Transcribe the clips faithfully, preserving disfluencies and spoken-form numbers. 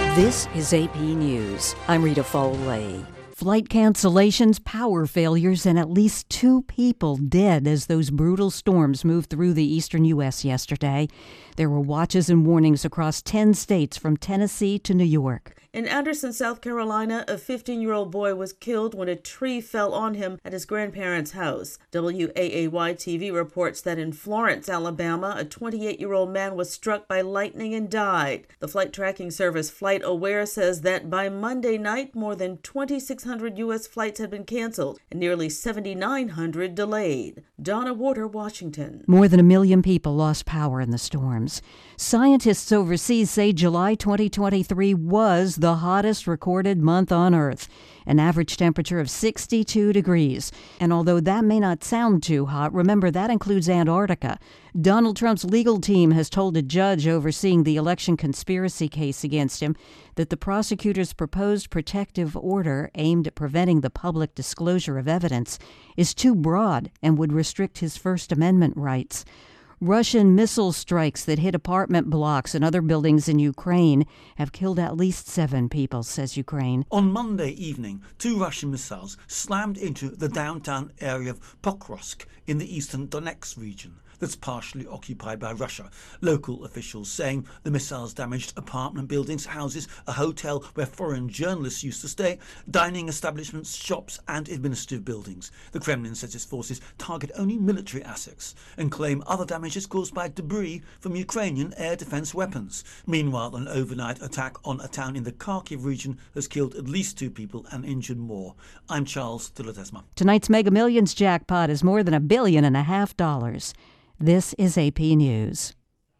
This is A P News. I'm Rita Foley. Flight cancellations, power failures, and at least two people dead as those brutal storms moved through the eastern U S yesterday. There were watches and warnings across ten states from Tennessee to New York. In Anderson, South Carolina, a fifteen-year-old boy was killed when a tree fell on him at his grandparents' house. W A A Y T V reports that in Florence, Alabama, a twenty-eight-year-old man was struck by lightning and died. The flight tracking service FlightAware says that by Monday night, more than twenty-six hundred U S flights had been canceled and nearly seventy-nine hundred delayed. Donna Warder, Washington. More than a million people lost power in the storms. Scientists overseas say July twenty twenty-three was the hottest recorded month on Earth, an average temperature of sixty-two degrees. And although that may not sound too hot, remember that includes Antarctica. Donald Trump's legal team has told a judge overseeing the election conspiracy case against him that the prosecutor's proposed protective order aimed at preventing the public disclosure of evidence is too broad and would restrict his First Amendment rights. Russian missile strikes that hit apartment blocks and other buildings in Ukraine have killed at least seven people, says Ukraine. On Monday evening, two Russian missiles slammed into the downtown area of Pokrovsk in the eastern Donetsk region that's partially occupied by Russia. Local officials saying the missiles damaged apartment buildings, houses, a hotel where foreign journalists used to stay, dining establishments, shops and administrative buildings. The Kremlin says its forces target only military assets and claim other damage is caused by debris from Ukrainian air defense weapons. Meanwhile, an overnight attack on a town in the Kharkiv region has killed at least two people and injured more. I'm Charles de Ledesma. Tonight's Mega Millions jackpot is more than a billion and a half dollars. This is A P News.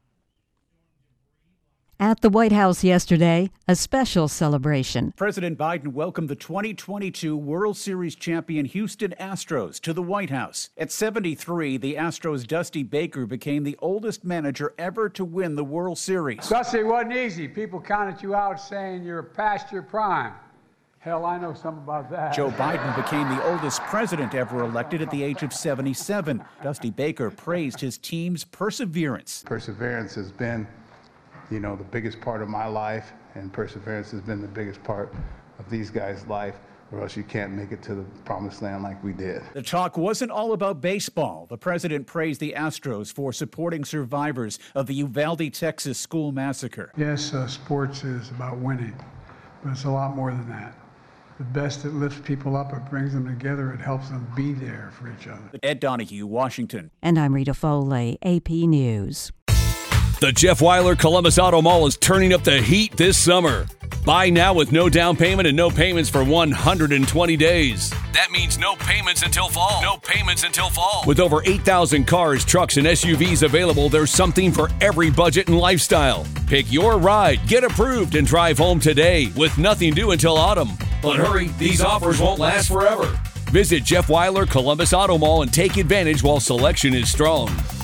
At the White House yesterday, a special celebration. President Biden welcomed the twenty twenty-two World Series champion Houston Astros to the White House. At seventy-three, the Astros' Dusty Baker became the oldest manager ever to win the World Series. Dusty, it wasn't easy. People counted you out saying you're past your prime. Hell, I know something about that. Joe Biden became the oldest president ever elected at the age of seventy-seven. Dusty Baker praised his team's perseverance. Perseverance has been, you know, the biggest part of my life, and perseverance has been the biggest part of these guys' life, or else you can't make it to the promised land like we did. The talk wasn't all about baseball. The president praised the Astros for supporting survivors of the Uvalde, Texas school massacre. Yes, uh, sports is about winning, but it's a lot more than that. The best, it lifts people up, it brings them together, it helps them be there for each other. Ed Donahue, Washington. And I'm Rita Foley, A P News. The Jeff Weiler Columbus Auto Mall is turning up the heat this summer. Buy now with no down payment and no payments for one hundred twenty days. That means no payments until fall. No payments until fall. With over eight thousand cars, trucks, and S U Vs available, there's something for every budget and lifestyle. Pick your ride, get approved, and drive home today with nothing due until autumn. But hurry, these offers won't last forever. Visit Jeff Weiler Columbus Auto Mall and take advantage while selection is strong.